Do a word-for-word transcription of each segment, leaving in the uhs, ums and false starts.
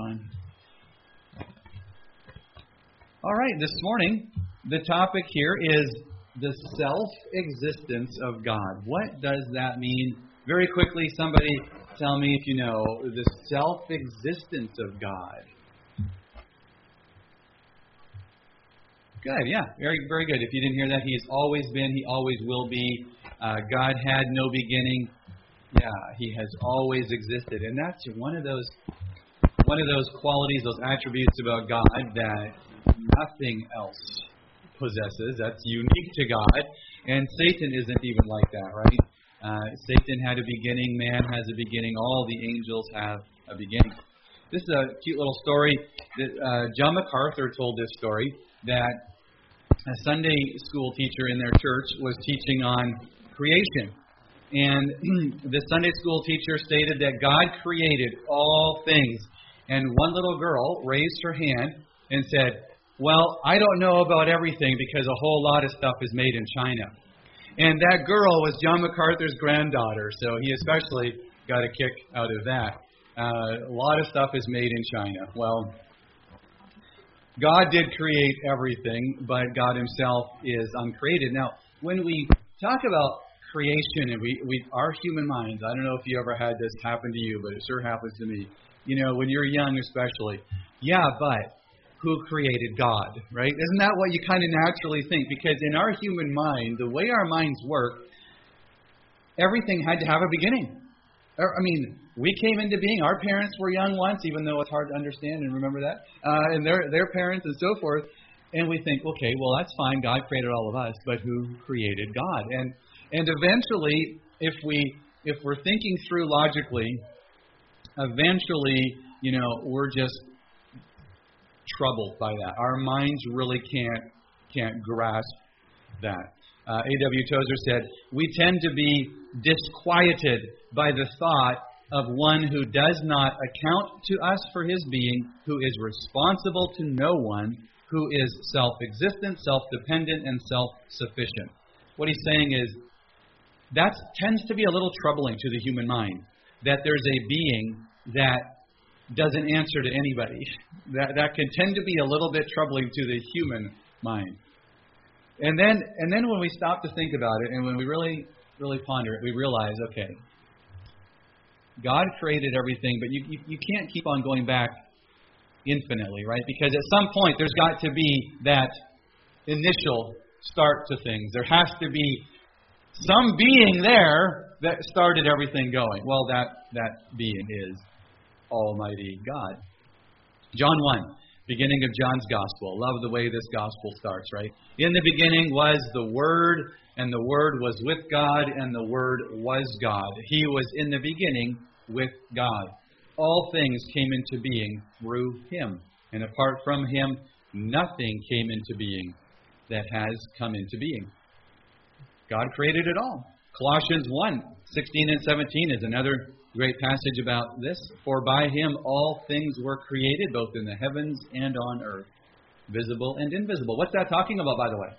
on. All right, this morning, the topic here is the self-existence of God. What does that mean? Very quickly, somebody tell me if you know the self-existence of God. Good, yeah, very, very good. If you didn't hear that, He has always been, He always will be. Uh, God had no beginning. Yeah, He has always existed, and that's one of those, one of those qualities, those attributes about God that nothing else possesses. That's unique to God, and Satan isn't even like that, right? Uh, Satan had a beginning. Man has a beginning. All the angels have a beginning. This is a cute little story that uh, John MacArthur told. This story that a Sunday school teacher in their church was teaching on creation. And the Sunday school teacher stated that God created all things. And one little girl raised her hand and said, well, I don't know about everything because a whole lot of stuff is made in China. And that girl was John MacArthur's granddaughter, so he especially got a kick out of that. Uh, a lot of stuff is made in China. Well, God did create everything, but God Himself is uncreated. Now, when we talk about creation and we, we our human minds, I don't know if you ever had this happen to you, but it sure happens to me. You know, when you're young especially. Yeah, but who created God, right? Isn't that what you kind of naturally think? Because in our human mind, the way our minds work, everything had to have a beginning. I mean, we came into being. Our parents were young once, even though it's hard to understand and remember that. Uh, and their their parents and so forth. And we think, okay, well, that's fine. God created all of us, but who created God? And and eventually, if we if we're thinking through logically, eventually, you know, we're just troubled by that. Our minds really can't can't grasp that. Uh, A W Tozer said, we tend to be disquieted by the thought of one who does not account to us for his being, who is responsible to no one, who is self-existent, self-dependent, and self-sufficient. What he's saying is, that tends to be a little troubling to the human mind, that there's a being that doesn't answer to anybody. That that can tend to be a little bit troubling to the human mind. And then and then when we stop to think about it, and when we really, really ponder it, we realize, okay, God created everything, but you, you, you can't keep on going back infinitely, right? Because at some point there's got to be that initial start to things. There has to be some being there that started everything going. Well, that, that being is Almighty God. John one, beginning of John's Gospel. Love the way this Gospel starts, right? In the beginning was the Word, and the Word was with God, and the Word was God. He was in the beginning with God. All things came into being through Him, and apart from Him, nothing came into being that has come into being. God created it all. Colossians one, sixteen and seventeen is another great passage about this. For by Him all things were created, both in the heavens and on earth, visible and invisible. What's that talking about, by the way?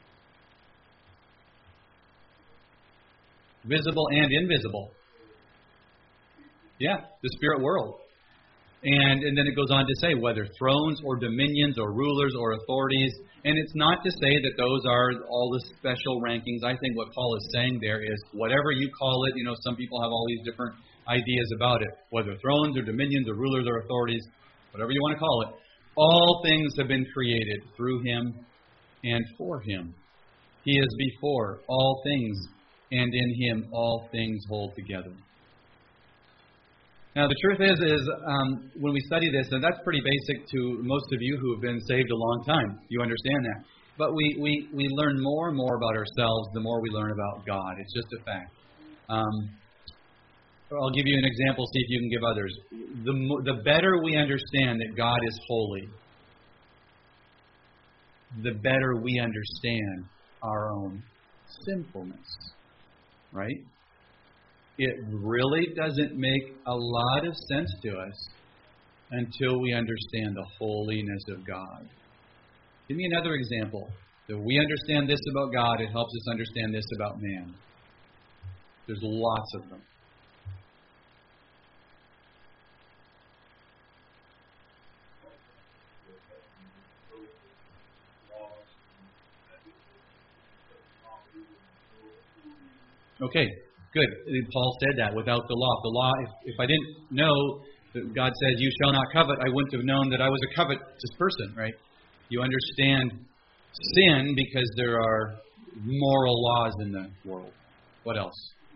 Visible and invisible. Yeah, the spirit world. And, and then it goes on to say whether thrones or dominions or rulers or authorities. And it's not to say that those are all the special rankings. I think what Paul is saying there is whatever you call it, you know, some people have all these different ideas about it, whether thrones or dominions or rulers or authorities, whatever you want to call it, all things have been created through Him and for Him. He is before all things, and in Him all things hold together. Now, the truth is, is um, when we study this, and that's pretty basic to most of you who have been saved a long time. You understand that. But we, we, we learn more and more about ourselves the more we learn about God. It's just a fact. Um, I'll give you an example, see if you can give others. The, the better we understand that God is holy, the better we understand our own sinfulness. Right? It really doesn't make a lot of sense to us until we understand the holiness of God. Give me another example. That we understand this about God, it helps us understand this about man. There's lots of them. Okay, good. Paul said that without the law. The law, if, if I didn't know that God says, you shall not covet, I wouldn't have known that I was a covetous person, right? You understand sin because there are moral laws in the world. What else?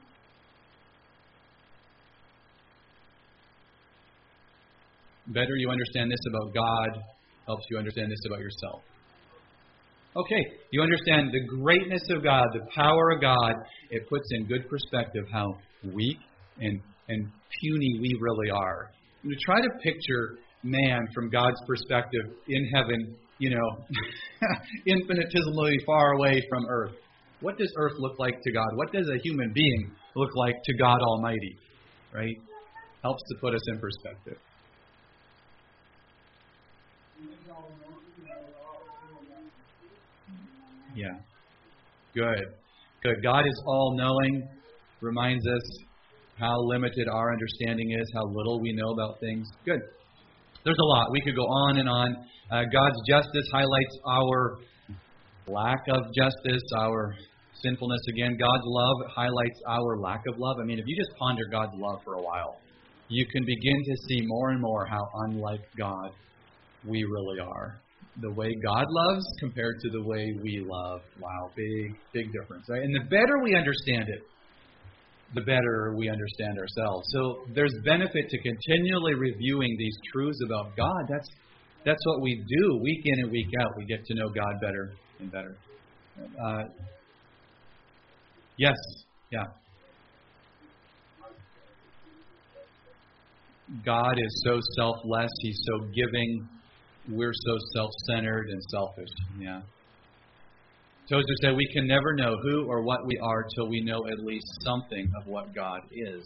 Better you understand this about God, helps you understand this about yourself. Okay, you understand the greatness of God, the power of God. It puts in good perspective how weak and, and puny we really are. And to try to picture man from God's perspective in heaven, you know, infinitesimally far away from earth. What does earth look like to God? What does a human being look like to God Almighty? Right? Helps to put us in perspective. Yeah. Good. Good. God is all-knowing. Reminds us how limited our understanding is, how little we know about things. Good. There's a lot. We could go on and on. Uh, God's justice highlights our lack of justice, our sinfulness. Again, God's love highlights our lack of love. I mean, if you just ponder God's love for a while, you can begin to see more and more how unlike God we really are. The way God loves compared to the way we love. Wow, big, big difference. Right? And the better we understand it, the better we understand ourselves. So there's benefit to continually reviewing these truths about God. That's that's what we do week in and week out. We get to know God better and better. Uh, yes, yeah. God is so selfless. He's so giving. We're so self-centered and selfish. Yeah. Tozer said we can never know who or what we are till we know at least something of what God is.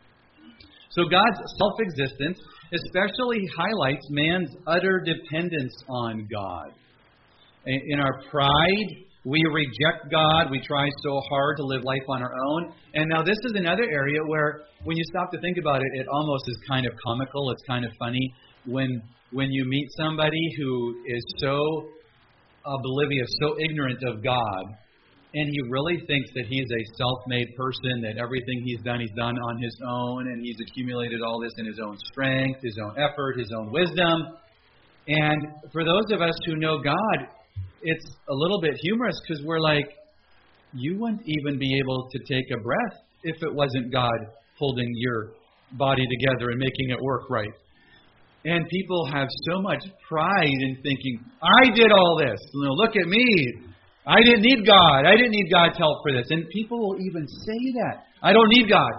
So God's self-existence especially highlights man's utter dependence on God. In our pride, we reject God. We try so hard to live life on our own. And now this is another area where when you stop to think about it, it almost is kind of comical. It's kind of funny when when you meet somebody who is so oblivious, so ignorant of God, and he really thinks that he's a self-made person, that everything he's done, he's done on his own, and he's accumulated all this in his own strength, his own effort, his own wisdom. And for those of us who know God, it's a little bit humorous because we're like, you wouldn't even be able to take a breath if it wasn't God holding your body together and making it work right. And people have so much pride in thinking, I did all this. You know, look at me. I didn't need God. I didn't need God's help for this. And people will even say that. I don't need God.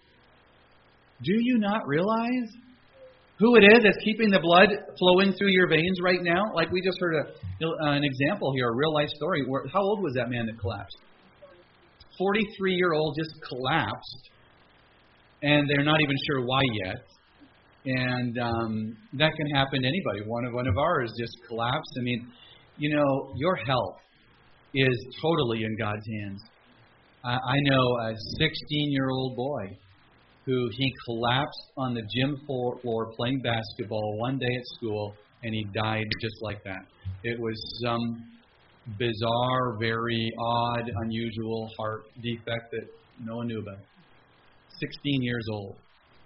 Do you not realize who it is that's keeping the blood flowing through your veins right now? Like we just heard a, uh, an example here, a real life story. Where, how old was that man that collapsed? forty-three-year-old just collapsed. And they're not even sure why yet. And um, that can happen to anybody. One of one of ours just collapsed. I mean, you know, your health is totally in God's hands. I, I know a sixteen-year-old boy who he collapsed on the gym floor, floor playing basketball one day at school, and he died just like that. It was some bizarre, very odd, unusual heart defect that no one knew about. sixteen years old.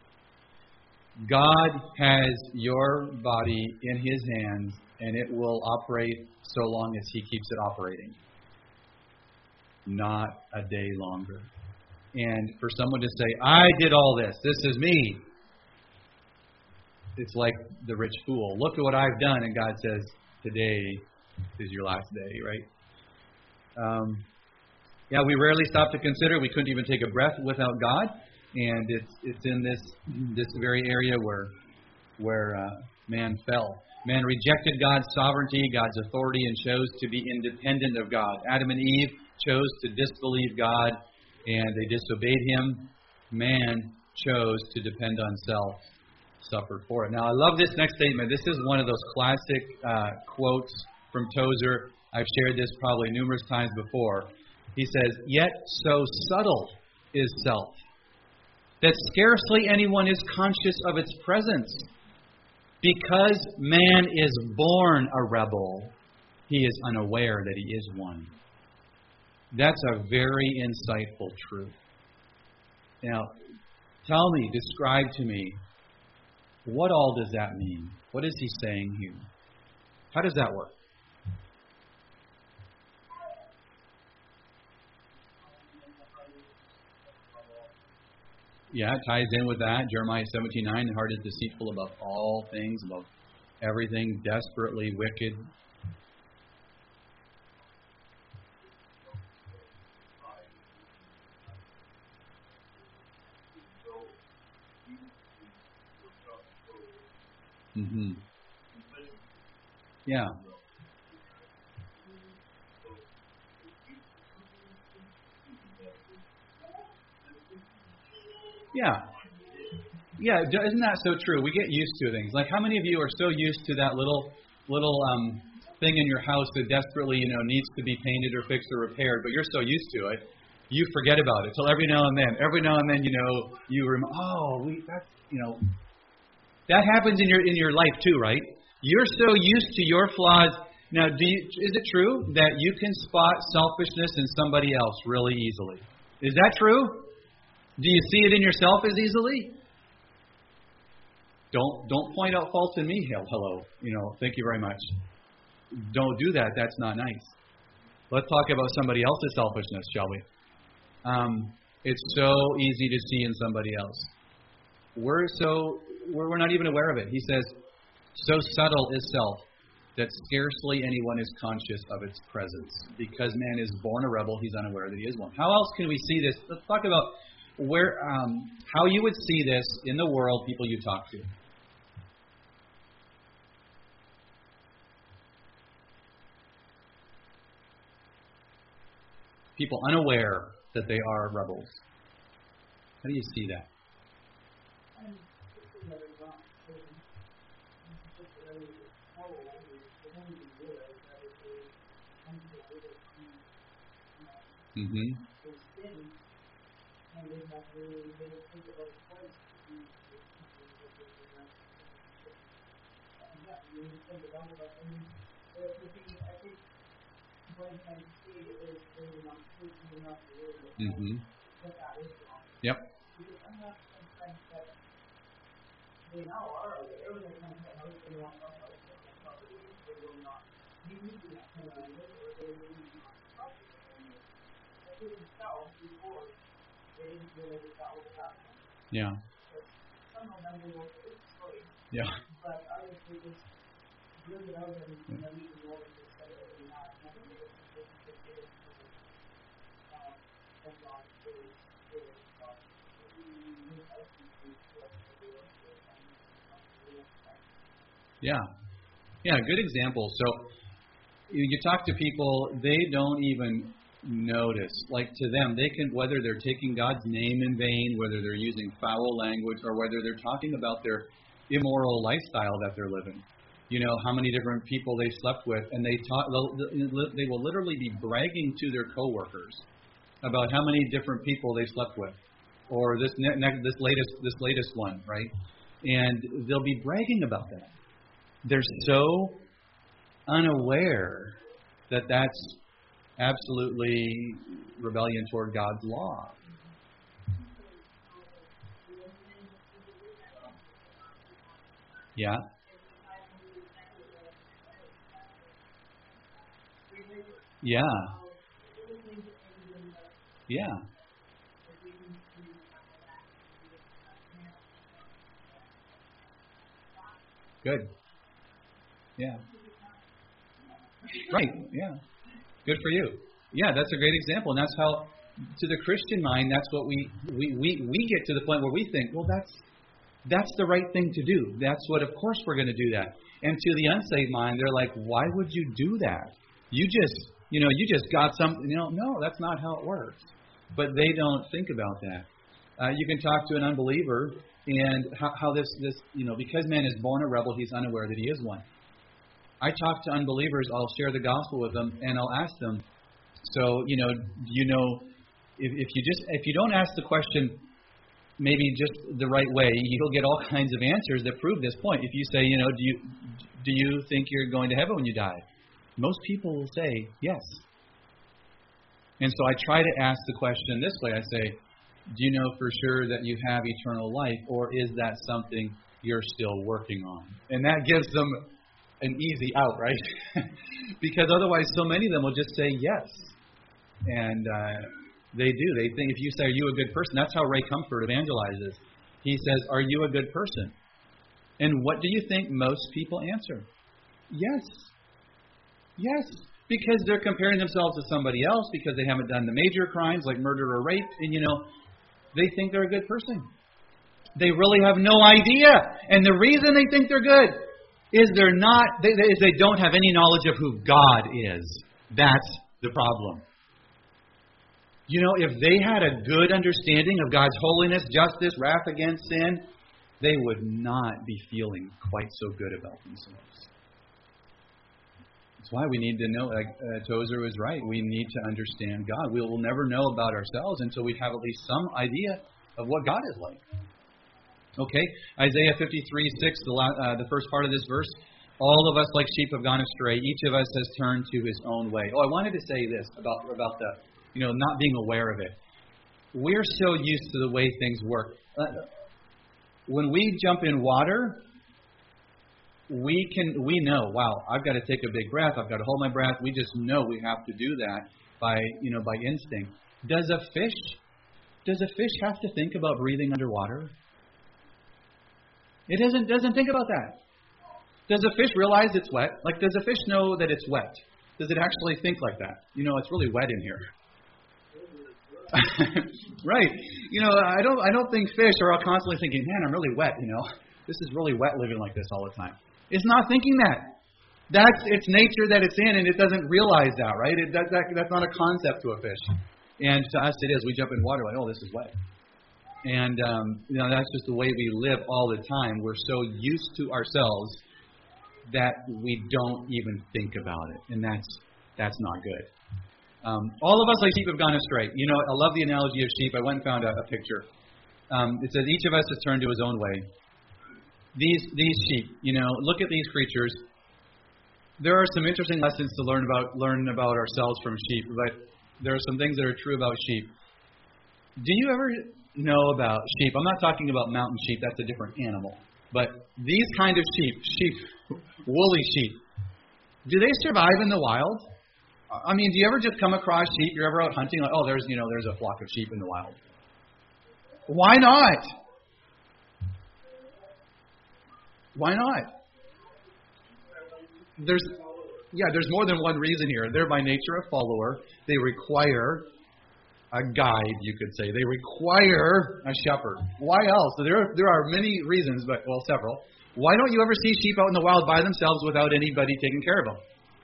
God has your body in His hands, and it will operate so long as He keeps it operating. Not a day longer. And for someone to say, I did all this, this is me, it's like the rich fool. Look at what I've done, and God says, today is your last day, right? Um, yeah, we rarely stop to consider. We couldn't even take a breath without God. And it's it's in this this very area where where uh, man fell. Man rejected God's sovereignty, God's authority, and chose to be independent of God. Adam and Eve chose to disbelieve God, and they disobeyed Him. Man chose to depend on self, suffered for it. Now, I love this next statement. This is one of those classic uh, quotes from Tozer. I've shared this probably numerous times before. He says, "Yet so subtle is self, that scarcely anyone is conscious of its presence. Because man is born a rebel, he is unaware that he is one. That's a very insightful truth. Now, tell me, describe to me, what all does that mean? What is he saying here? How does that work? Yeah, it ties in with that. Jeremiah seventeen nine, the heart is deceitful above all things, above everything, desperately wicked. Mm-hmm. Yeah. Yeah. Yeah, isn't that so true? We get used to things. Like, how many of you are so used to that little little um, thing in your house that desperately, you know, needs to be painted or fixed or repaired, but you're so used to it, you forget about it till every now and then. Every now and then, you know, you rem- oh, we that's you know, that happens in your in your life too, right? You're so used to your flaws. Now, do you, is it true that you can spot selfishness in somebody else really easily? Is that true? Do you see it in yourself as easily? Don't don't point out faults in me. Hello, you know. Thank you very much. Don't do that. That's not nice. Let's talk about somebody else's selfishness, shall we? Um, it's so easy to see in somebody else. We're so we're, we're not even aware of it. He says, "So subtle is self that scarcely anyone is conscious of its presence. Because man is born a rebel, he's unaware that he is one." How else can we see this? Let's talk about where, um, how you would see this in the world, people you talk to. People unaware that they are rebels. How do you see that? Mm-hmm. Mm-hmm. Yep. Yeah. Yeah. Yeah. Yeah, good example. So you, you talk to people, they don't even notice. Like to them, they can, whether they're taking God's name in vain, whether they're using foul language, or whether they're talking about their immoral lifestyle that they're living. You know, how many different people they slept with, and they talk, they will literally be bragging to their coworkers about how many different people they slept with, or this ne- ne- this latest this latest one, right? And they'll be bragging about that. They're so unaware that that's absolutely rebellion toward God's law. Yeah. Yeah. Yeah. Good. Yeah. Right. Yeah. Good for you. Yeah, that's a great example. And that's how, to the Christian mind, that's what we, we, we, we get to the point where we think, well, that's that's the right thing to do. That's what, of course, we're going to do that. And to the unsaved mind, they're like, why would you do that? You just, you know, you just got something. You know, no, that's not how it works. But they don't think about that. Uh, you can talk to an unbeliever and how, how this, this, you know, because man is born a rebel, he's unaware that he is one. I talk to unbelievers, I'll share the gospel with them, and I'll ask them, so, you know, you know, if, if you just, if you don't ask the question, maybe just the right way, you'll get all kinds of answers that prove this point. If you say, you know, do you do you think you're going to heaven when you die? Most people will say yes. And so I try to ask the question this way. I say, do you know for sure that you have eternal life, or is that something you're still working on? And that gives them an easy out, right? Because otherwise so many of them will just say yes. And uh, they do. They think, if you say, are you a good person? That's how Ray Comfort evangelizes. He says, are you a good person? And what do you think most people answer? Yes. Yes. Because they're comparing themselves to somebody else, because they haven't done the major crimes like murder or rape, and, you know, they think they're a good person. They really have no idea. And the reason they think they're good is they're not, they, they, is they don't have any knowledge of who God is. That's the problem. You know, if they had a good understanding of God's holiness, justice, wrath against sin, they would not be feeling quite so good about themselves. That's why we need to know, like uh, Tozer was right, we need to understand God. We will never know about ourselves until we have at least some idea of what God is like. Okay, Isaiah fifty-three six, the, uh, the first part of this verse. All of us like sheep have gone astray. Each of us has turned to his own way. Oh, I wanted to say this about, about the, you know, not being aware of it. We're so used to the way things work. Uh, when we jump in water, we can we know, wow, I've got to take a big breath. I've got to hold my breath. We just know we have to do that by, you know, by instinct. Does a fish, does a fish have to think about breathing underwater? It doesn't doesn't think about that. Does a fish realize it's wet? Like, does a fish know that it's wet? Does it actually think like that? You know, it's really wet in here. Right. You know, I don't I don't think fish are all constantly thinking, man, I'm really wet, you know. This is really wet living like this all the time. It's not thinking that. That's its nature that it's in, and it doesn't realize that, right? It, that, that That's not a concept to a fish. And to us it is. We jump in water like, oh, this is wet. And, um, you know, that's just the way we live all the time. We're so used to ourselves that we don't even think about it. And that's that's not good. Um, all of us like sheep have gone astray. You know, I love the analogy of sheep. I went and found a, a picture. Um, it says each of us has turned to his own way. These these sheep, you know, look at these creatures. There are some interesting lessons to learn about learn about ourselves from sheep, but there are some things that are true about sheep. Do you ever know about sheep? I'm not talking about mountain sheep. That's a different animal. But these kind of sheep, sheep, woolly sheep, do they survive in the wild? I mean, do you ever just come across sheep? You're ever out hunting? Like, oh, there's you know, there's a flock of sheep in the wild. Why not? Why not? There's, yeah, there's more than one reason here. They're by nature a follower. They require a guide, you could say. They require a shepherd. Why else? So there, there are many reasons, but well, several. Why don't you ever see sheep out in the wild by themselves without anybody taking care of them?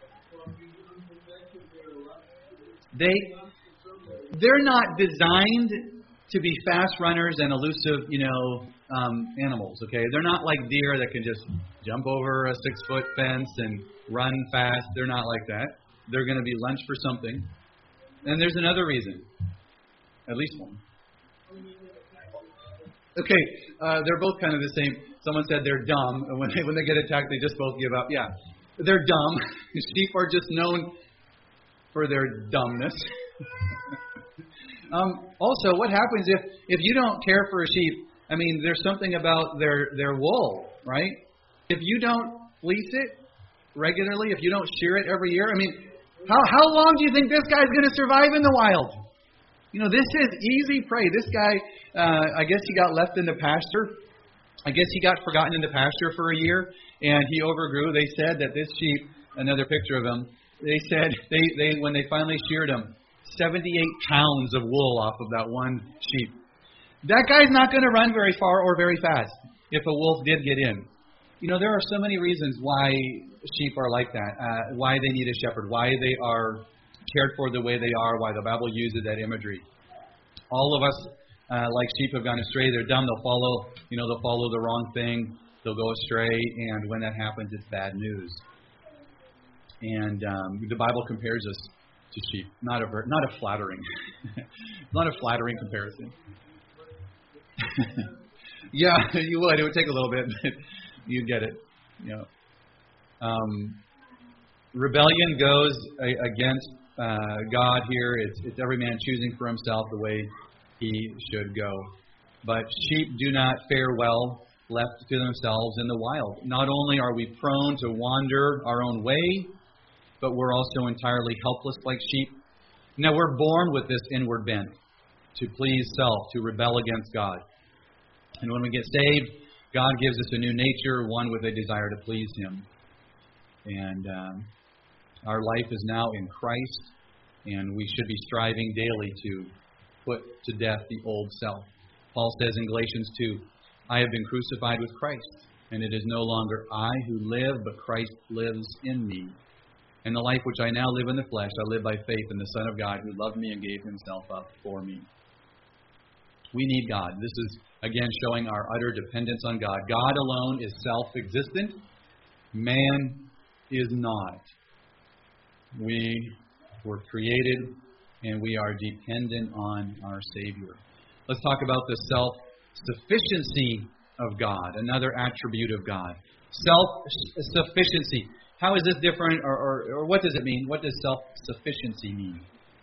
They, they're not designed to be fast runners and elusive, you know, um, animals. Okay, they're not like deer that can just jump over a six-foot fence and run fast. They're not like that. They're going to be lunch for something. And there's another reason, at least one. Okay, uh, they're both kind of the same. Someone said they're dumb, and when they when they get attacked, they just both give up. Yeah, they're dumb. Sheep are just known for their dumbness. um, also, what happens if, if you don't care for a sheep? I mean, there's something about their, their wool, right? If you don't fleece it regularly, if you don't shear it every year, I mean, how how long do you think this guy's going to survive in the wild? You know, this is easy prey. This guy, uh, I guess he got left in the pasture. I guess he got forgotten in the pasture for a year, and he overgrew. They said that this sheep, another picture of him, they said they, they when they finally sheared him, seventy-eight pounds of wool off of that one sheep. That guy's not going to run very far or very fast if a wolf did get in. You know, there are so many reasons why sheep are like that, uh, why they need a shepherd, why they are cared for the way they are, why the Bible uses that imagery. All of us, uh, like sheep, have gone astray. They're dumb. They'll follow, you know, they'll follow the wrong thing. They'll go astray, and when that happens, it's bad news. And um, the Bible compares us to sheep. Not a not a flattering, not a flattering comparison. Yeah, you would. It would take a little bit, but you'd get it. You know. Um, rebellion goes a- against uh, God here. It's, it's every man choosing for himself the way he should go. But sheep do not fare well left to themselves in the wild. Not only are we prone to wander our own way, but we're also entirely helpless like sheep. Now, we're born with this inward bent to please self, to rebel against God. And when we get saved, God gives us a new nature, one with a desire to please Him. And um, our life is now in Christ, and we should be striving daily to put to death the old self. Paul says in Galatians two, I have been crucified with Christ, and it is no longer I who live, but Christ lives in me. And the life which I now live in the flesh, I live by faith in the Son of God who loved me and gave Himself up for me. We need God. This is, again, showing our utter dependence on God. God alone is self-existent. Man is not. We were created, and we are dependent on our Savior. Let's talk about the self-sufficiency of God, another attribute of God. Self-sufficiency. How is this different, or, or, or what does it mean? What does self-sufficiency mean?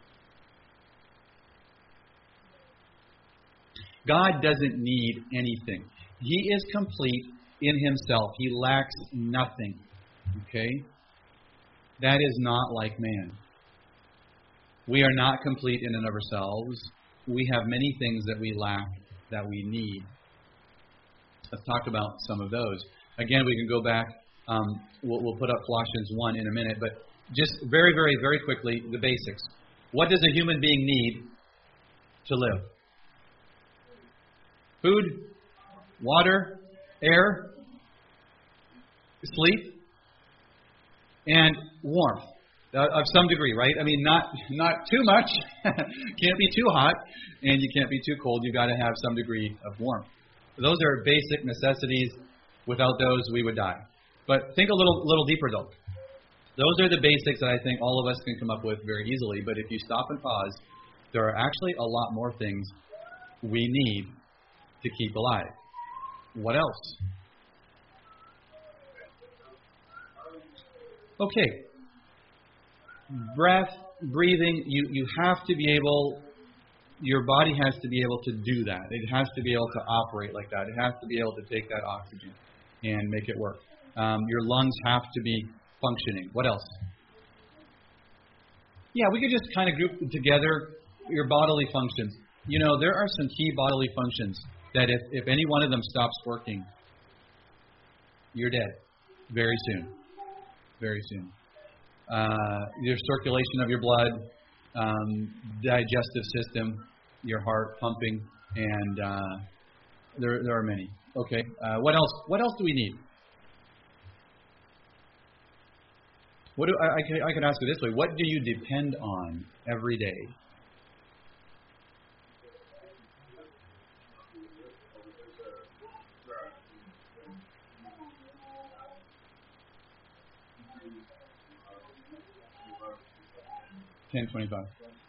God doesn't need anything. He is complete in Himself. He lacks nothing. Okay? That is not like man. We are not complete in and of ourselves. We have many things that we lack that we need. Let's talk about some of those. Again, we can go back. Um, we'll, we'll put up Colossians one in a minute, but just very, very, very quickly, the basics. What does a human being need to live? Food, water, air, sleep, and warmth uh, of some degree, right? I mean, not not too much. Can't be too hot, and you can't be too cold. You've got to have some degree of warmth. Those are basic necessities. Without those, we would die. But think a little little deeper, though. Those are the basics that I think all of us can come up with very easily. But if you stop and pause, there are actually a lot more things we need to keep alive. What else? Okay. Breath, breathing, you, you have to be able, your body has to be able to do that. It has to be able to operate like that. It has to be able to take that oxygen and make it work. Um, your lungs have to be functioning. What else? Yeah, we could just kind of group together your bodily functions. You know, there are some key bodily functions that if, if any one of them stops working, you're dead very soon. Very soon. Uh, your circulation of your blood, um, digestive system, your heart pumping, and uh, there there are many. Okay. Uh, what else? What else do we need? What do I, I could I could ask you this way? What do you depend on every day? ten twenty-five.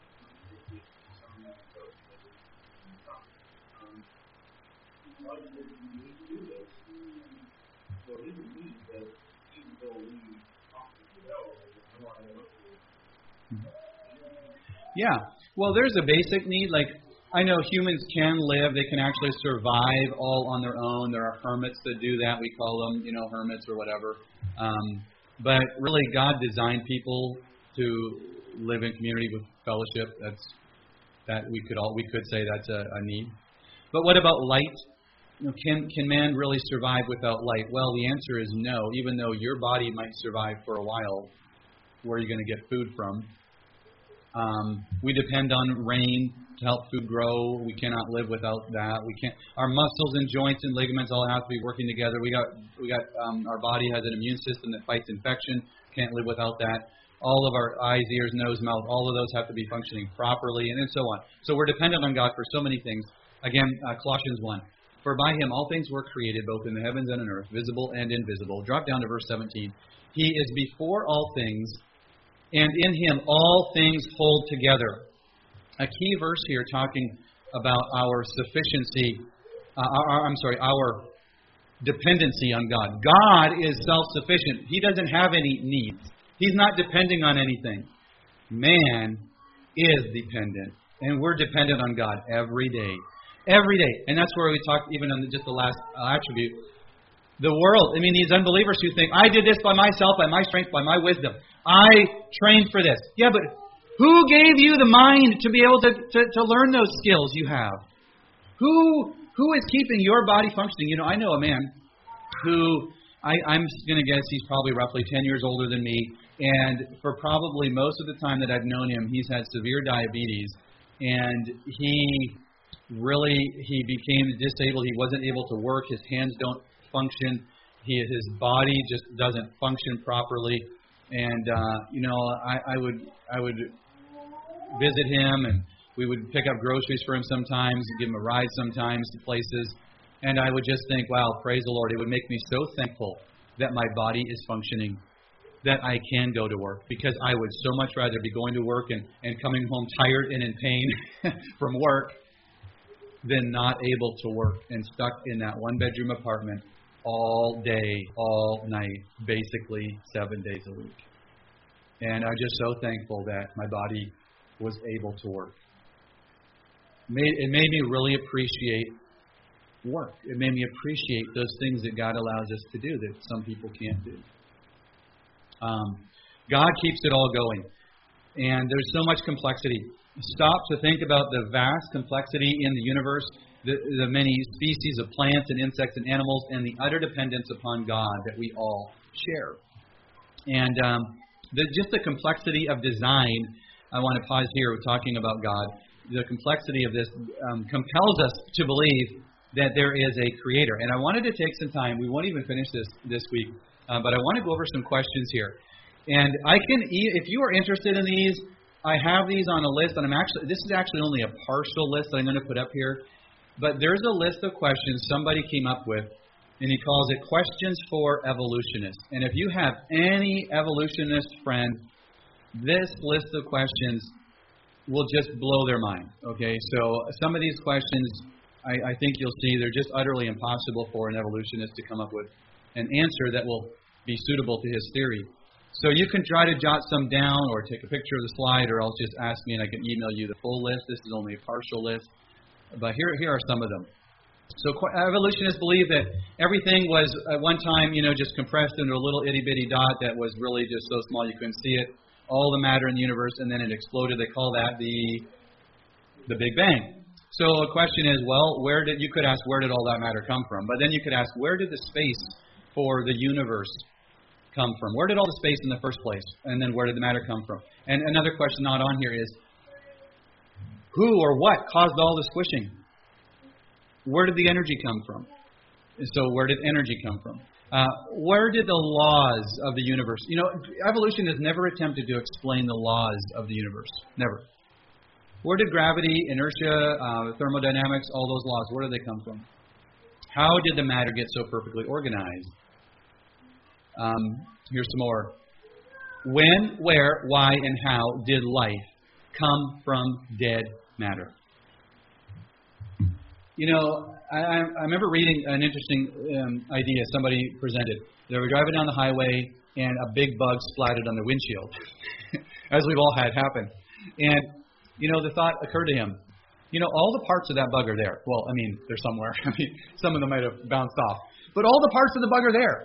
Yeah. Well, there's a basic need. Like, I know humans can live. They can actually survive all on their own. There are hermits that do that. We call them, you know, hermits or whatever. Um, but really, God designed people to live in community with fellowship. That's that we could all we could say that's a, a need. But what about light? You know, can can man really survive without light? Well, the answer is no. Even though your body might survive for a while, where are you going to get food from? Um, we depend on rain to help food grow. We cannot live without that. We can't. Our muscles and joints and ligaments all have to be working together. We got we got um, our body has an immune system that fights infection. Can't live without that. All of our eyes, ears, nose, mouth, all of those have to be functioning properly, and then so on. So we're dependent on God for so many things. Again, uh, Colossians one. For by Him all things were created, both in the heavens and on earth, visible and invisible. Drop down to verse seventeen. He is before all things, and in Him all things hold together. A key verse here talking about our sufficiency uh, our, I'm sorry, our dependency on God. God is self-sufficient. He doesn't have any needs. He's not depending on anything. Man is dependent, and we're dependent on God every day. Every day. And that's where we talked even on just the last uh, attribute. The world, I mean, these unbelievers who think, I did this by myself, by my strength, by my wisdom. I trained for this. Yeah, but who gave you the mind to be able to, to, to learn those skills you have? Who who is keeping your body functioning? You know, I know a man who, I, I'm going to guess he's probably roughly ten years older than me, and for probably most of the time that I've known him, he's had severe diabetes, and he really, he became disabled. He wasn't able to work. His hands don't function. He, his body just doesn't function properly. And uh, you know, I, I would I would visit him, and we would pick up groceries for him sometimes, and give him a ride sometimes to places. And I would just think, wow, praise the Lord. It would make me so thankful that my body is functioning, that I can go to work, because I would so much rather be going to work and, and coming home tired and in pain from work than not able to work and stuck in that one-bedroom apartment all day, all night, basically seven days a week. And I'm just so thankful that my body was able to work. It made, it made me really appreciate work. It made me appreciate those things that God allows us to do that some people can't do. Um, God keeps it all going. And there's so much complexity. Stop to think about the vast complexity in the universe, the, the many species of plants and insects and animals, and the utter dependence upon God that we all share. And um, the, just the complexity of design, I want to pause here talking about God. The complexity of this um, compels us to believe that there is a creator. And I wanted to take some time. We won't even finish this this week, uh, but I want to go over some questions here. And I can, if you are interested in these, I have these on a list, and I'm actually, this is actually only a partial list that I'm going to put up here. But there's a list of questions somebody came up with, and he calls it Questions for Evolutionists. And if you have any evolutionist friend, this list of questions will just blow their mind. Okay, so some of these questions, I, I think you'll see, they're just utterly impossible for an evolutionist to come up with an answer that will be suitable to his theory. So you can try to jot some down or take a picture of the slide, or else just ask me and I can email you the full list. This is only a partial list. But here, here are some of them. So evolutionists believe that everything was at one time, you know, just compressed into a little itty-bitty dot that was really just so small you couldn't see it. All the matter in the universe, and then it exploded. They call that the the Big Bang. So the question is, well, where did you could ask where did all that matter come from? But then you could ask, where did the space for the universe come from? Where did all the space in the first place? And then where did the matter come from? And another question not on here is, who or what caused all the squishing? Where did the energy come from? So where did energy come from? Uh, where did the laws of the universe... You know, evolution has never attempted to explain the laws of the universe. Never. Where did gravity, inertia, uh, thermodynamics, all those laws, where did they come from? How did the matter get so perfectly organized? Um, here's some more. When, where, why, and how did life come from dead matter? You know, I, I remember reading an interesting um, idea somebody presented. They were driving down the highway, and a big bug splattered on their windshield, as we've all had happen. And, you know, the thought occurred to him, you know, all the parts of that bug are there. Well, I mean, they're somewhere. I mean, some of them might have bounced off. But all the parts of the bug are there.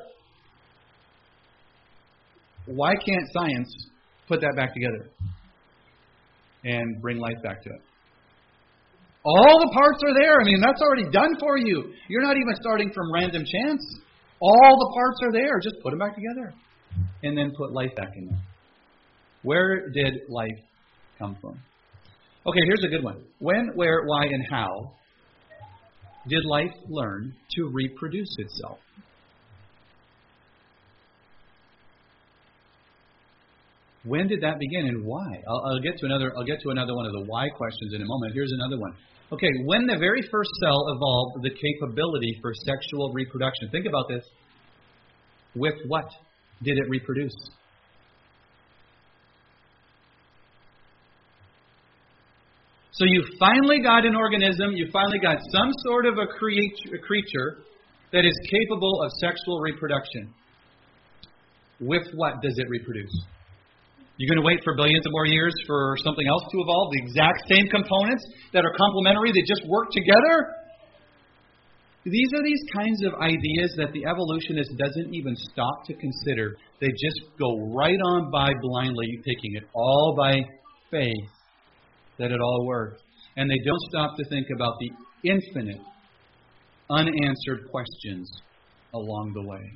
Why can't science put that back together and bring life back to it? All the parts are there. I mean, that's already done for you. You're not even starting from random chance. All the parts are there. Just put them back together and then put life back in there. Where did life come from? Okay, here's a good one. When, where, why, and how did life learn to reproduce itself? When did that begin and why? I'll, I'll get to another. I'll get to another one of the why questions in a moment. Here's another one. Okay, when the very first cell evolved the capability for sexual reproduction. Think about this. With what did it reproduce? So you finally got an organism, you finally got some sort of a, creature, a creature that is capable of sexual reproduction. With what does it reproduce? You're going to wait for billions of more years for something else to evolve? The exact same components that are complementary, they just work together? These are these kinds of ideas that the evolutionist doesn't even stop to consider. They just go right on by blindly, taking it all by faith that it all works. And they don't stop to think about the infinite, unanswered questions along the way.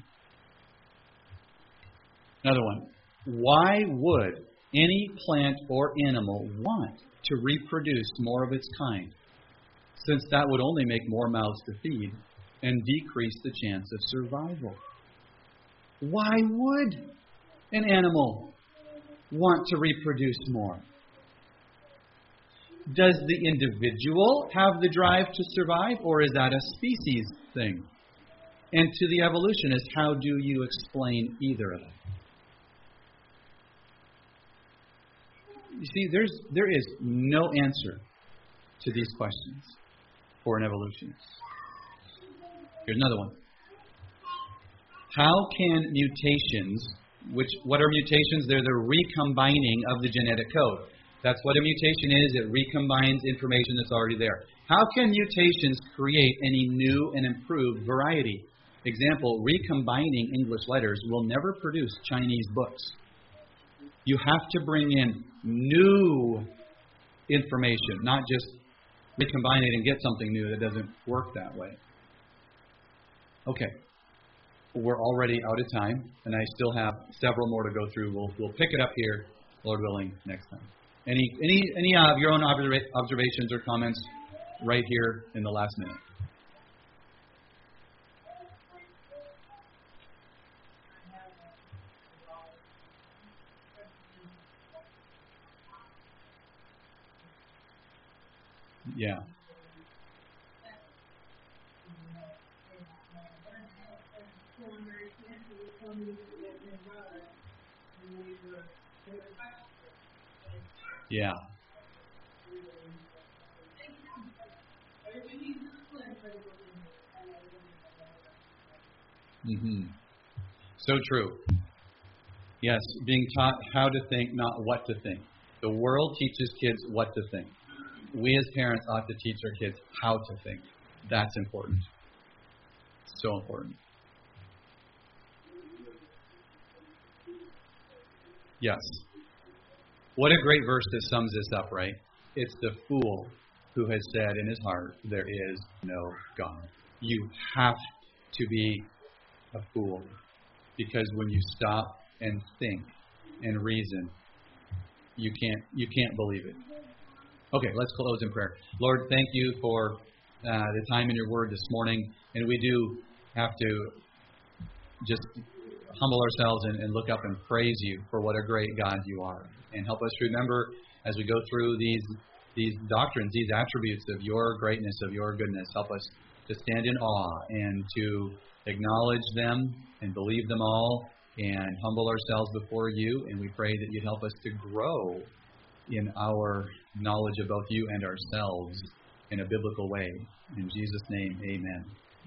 Another one. Why would any plant or animal want to reproduce more of its kind, since that would only make more mouths to feed and decrease the chance of survival? Why would an animal want to reproduce more? Does the individual have the drive to survive, or is that a species thing? And to the evolutionist, how do you explain either of them? You see, there's there is no answer to these questions for an evolutionist. Here's another one. How can mutations, which what are mutations? They're the recombining of the genetic code. That's what a mutation is. It recombines information that's already there. How can mutations create any new and improved variety? Example, recombining English letters will never produce Chinese books. You have to bring in new information, not just recombine it and get something new. That doesn't work that way. Okay. We're already out of time, and I still have several more to go through. We'll we'll pick it up here, Lord willing, next time. Any any any of your own observa- observations or comments right here in the last minute? Yeah. Yeah. Mm-hmm. So true. Yes, being taught how to think, not what to think. The world teaches kids what to think. We as parents ought to teach our kids how to think. That's important. So important. Yes. What a great verse that sums this up, right? It's the fool who has said in his heart, there is no God. You have to be a fool. Because when you stop and think and reason, you can't you can't believe it. Okay, let's close in prayer. Lord, thank you for uh, the time in your word this morning. And we do have to just humble ourselves and, and look up and praise you for what a great God you are. And help us remember as we go through these these doctrines, these attributes of your greatness, of your goodness. Help us to stand in awe and to acknowledge them and believe them all and humble ourselves before you. And we pray that you'd help us to grow in our knowledge of both you and ourselves in a biblical way. In Jesus' name, amen.